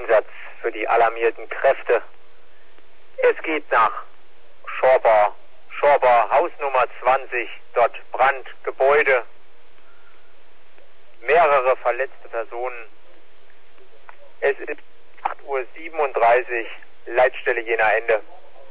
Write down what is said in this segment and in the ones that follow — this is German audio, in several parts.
Einsatz für die alarmierten Kräfte. Es geht nach Schorber, Hausnummer 20, dort Brand, Gebäude, mehrere verletzte Personen. Es ist 8:37 Uhr, Leitstelle Jena Ende.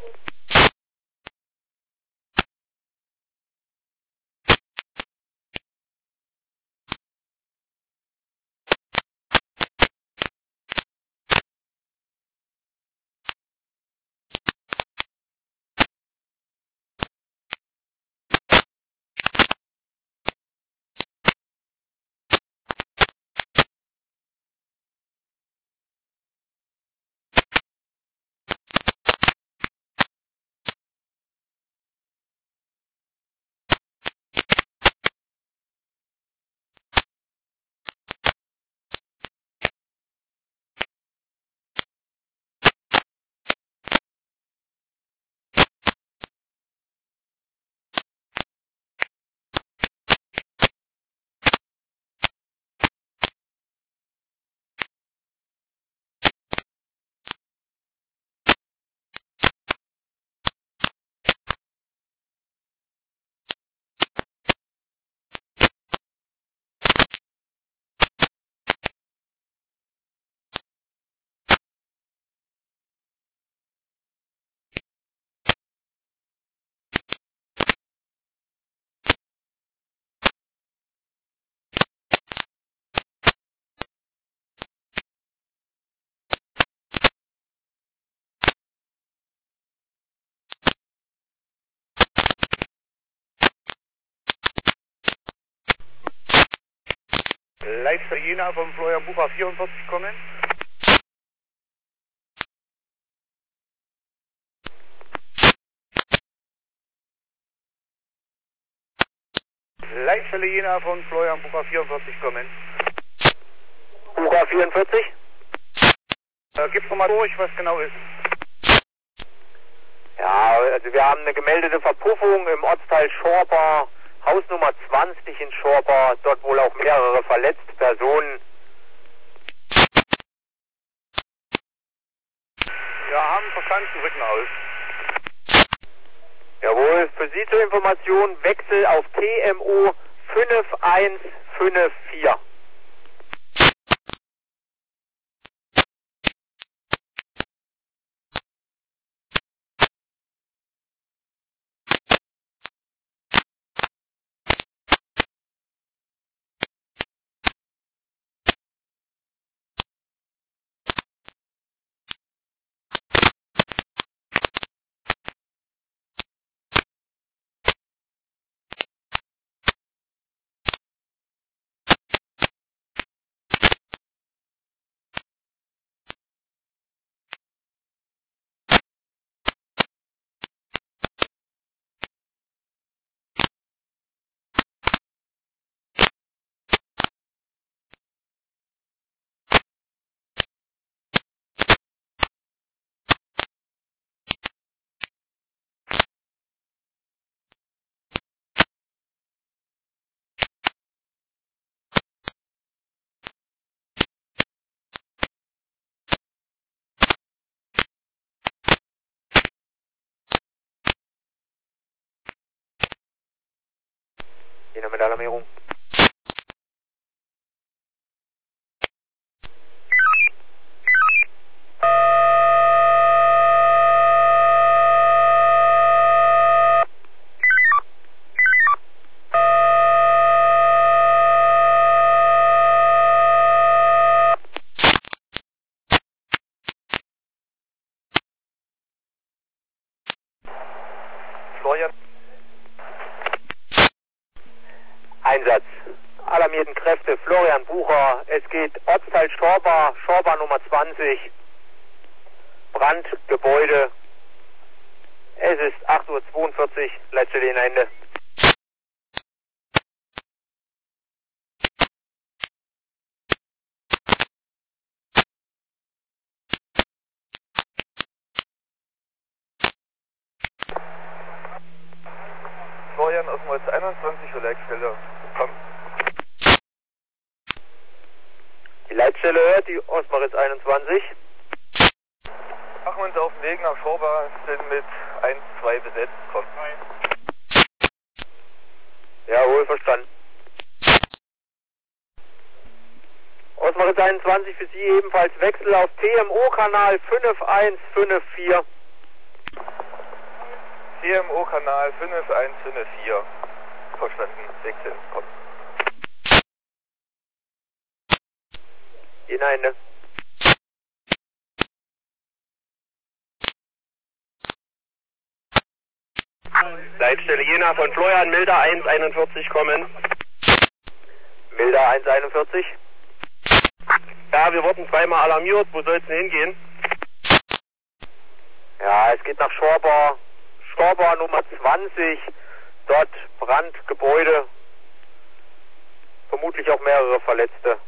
Leitstelle Jena vom Florian Bucher 44 kommen. Leitstelle Jena von Florian Bucher 44 kommen. Bucher 44? Gib's nochmal durch, was genau ist. Ja, also wir haben eine gemeldete Verpuffung im Ortsteil Schorber, Hausnummer 20 in Schorber, dort wohl auch mehrere verletzte Personen. Ja, haben verstanden, rücken aus. Jawohl, für Sie zur Information, Wechsel auf TMO 5154. Jena mit Alarmierung. Florian. Einsatz. Alarmierten Kräfte, Florian Bucher. Es geht Ortsteil Schorber, Nummer 20. Brand, Gebäude. Es ist 8:42 Uhr, Leitstelle Jena Ende. Florian aus Moritz 21 für Leitstelle. Komm. Die Leitstelle hört die Ostmaritz 21. machen uns auf den Weg nach Schorba, sind mit 1, 2 besetzt. Komm. Jawohl, verstanden. Ausmache 21 für Sie ebenfalls Wechsel auf TMO-Kanal 5154. TMO-Kanal 5154. Verstanden. Wechseln. Komm. Hinein. Leitstelle Jena von Florian, Milder 141 kommen. Milder 141. Ja, wir wurden zweimal alarmiert. Wo soll es denn hingehen? Ja, es geht nach Schorba. Schorba Nummer 20. Dort Brand, Gebäude. Vermutlich auch mehrere Verletzte.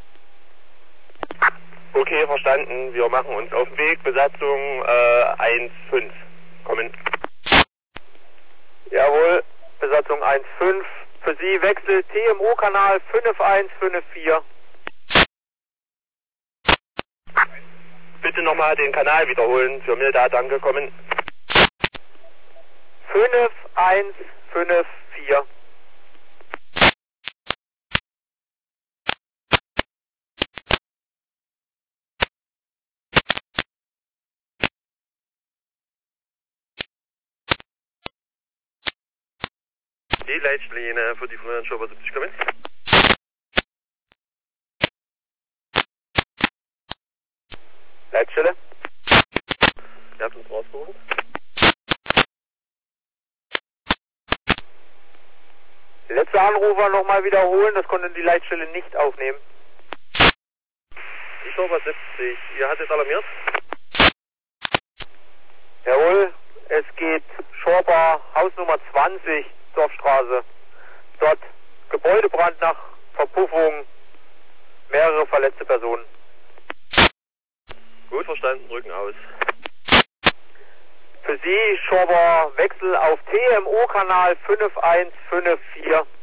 Okay, verstanden. Wir machen uns auf den Weg. Besatzung 1-5. Kommen. Jawohl, Besatzung 1-5. Für Sie Wechsel TMO-Kanal 5154. Bitte nochmal den Kanal wiederholen. Für Milda, danke, kommen. 5154. Die Leitstelle Jena für die Florian Schorba 70 kommen. Leitstelle. Ihr habt uns rausgeholt. Letzter Anrufer nochmal wiederholen, das konnte die Leitstelle nicht aufnehmen. Die Schorba 70, ihr hattet alarmiert? Jawohl, es geht Schorba, Hausnummer 20, Dorfstraße. Dort Gebäudebrand nach Verpuffung, mehrere verletzte Personen. Gut, verstanden, drücken aus. Für Sie Schorba Wechsel auf TMO-Kanal 5154.